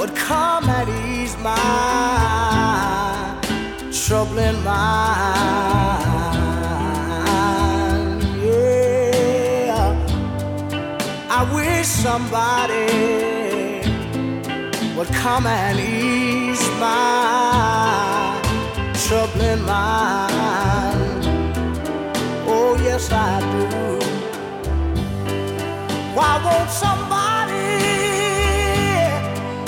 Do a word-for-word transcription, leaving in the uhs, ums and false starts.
would come and ease my troubling mind. Yeah, I wish somebody would come and ease my troubling mind. Oh yes I do. Why won't somebody